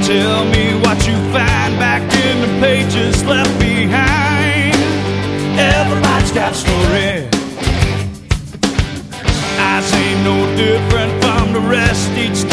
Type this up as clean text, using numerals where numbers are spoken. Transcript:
Tell me what you find back in the pages left behind. Everybody's got a story. Eyes ain't no different from the rest. Each